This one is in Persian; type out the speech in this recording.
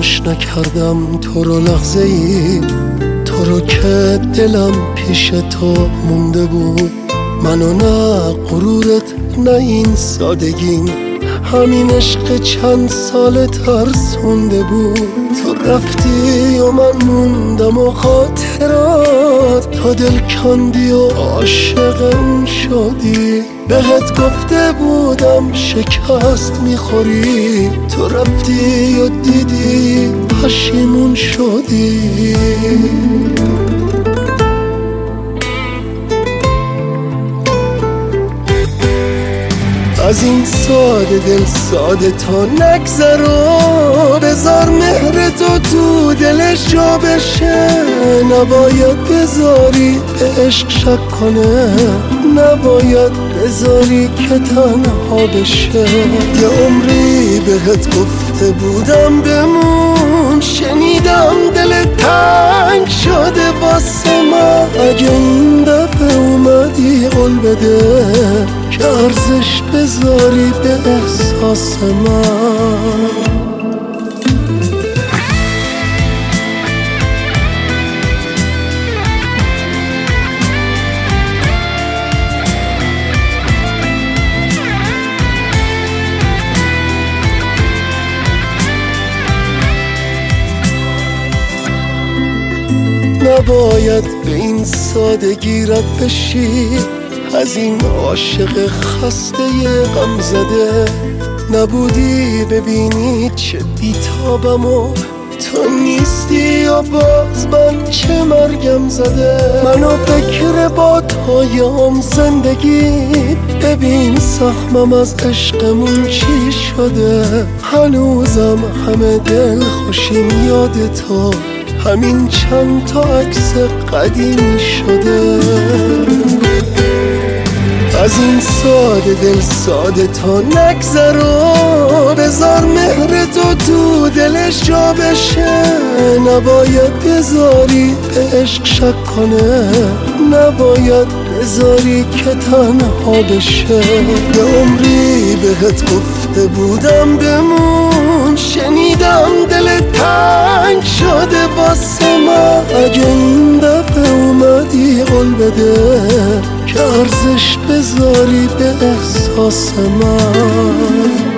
فراموش نکردم تو رو لحظه ای، تو رو که دلم پیش تو مونده بود. منو نه غرورت نه این سادگیم، همین عشق چند سال ترسونده بود. تو رفتی و من موندم و خاطرات، تا دل کندی و عاشق اون شدی. بهت گفته بودم شکست میخوری، تو رفتی و دیدی پشیمون شدی. از این ساده دل ساده تا نگذر و بذار مهر تو دلش جا بشه. نباید بذاری به عشق شک کنه، نباید بذاری که تنها بشه. یه عمری بهت گفته بودم بمون، شنیدم دل تنگ شده واسه من. اگه این دفعه اومدی قول بده که ارزش بذاری به احساس من. نباید به این سادگی رد بشی، از این عاشق خسته غم زده. نبودی ببینی چه بیتابم و تو نیستی و باز من چه مرگم زده. منو فکر با تویم زندگی، ببین سخمم از عشقمون چی شده. هنوزم همه دل خوشیم یاد تو، همین چند تا عکس قدیمی شده. از این ساده دل ساده تا نگذر و بذار مهر تو دلش جا بشه. نباید بذاری به عشق شک کنه، نباید بذاری که تنها بشه. یه عمری بهت گفته بودم بمون، شنیدم دل تنگ شده واسه من. اگه این دفعه اومدی قول بده که ارزش بذاری به احساس من.